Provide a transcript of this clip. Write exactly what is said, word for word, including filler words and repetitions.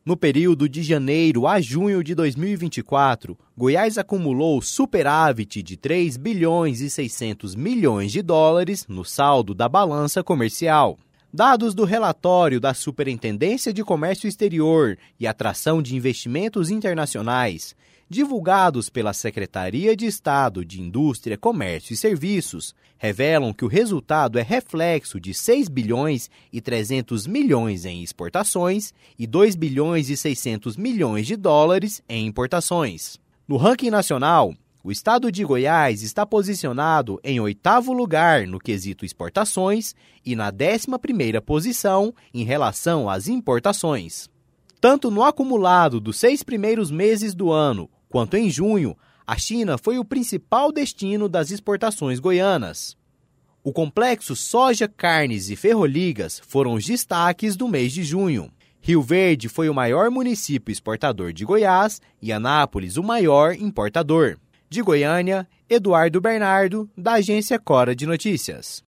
No período de janeiro a junho de dois mil e vinte e quatro, Goiás acumulou superávit de três bilhões e seiscentos milhões de dólares no saldo da balança comercial. Dados do relatório da Superintendência de Comércio Exterior e Atração de Investimentos Internacionais, divulgados pela Secretaria de Estado de Indústria, Comércio e Serviços, revelam que o resultado é reflexo de seis bilhões e trezentos milhões em exportações e dois bilhões e seiscentos milhões de dólares em importações. No ranking nacional, o estado de Goiás está posicionado em oitavo lugar no quesito exportações e na décima primeira posição em relação às importações. Tanto no acumulado dos seis primeiros meses do ano, quanto em junho, a China foi o principal destino das exportações goianas. O complexo soja, carnes e ferroligas foram os destaques do mês de junho. Rio Verde foi o maior município exportador de Goiás e Anápolis o maior importador. De Goiânia, Eduardo Bernardo, da Agência Cora de Notícias.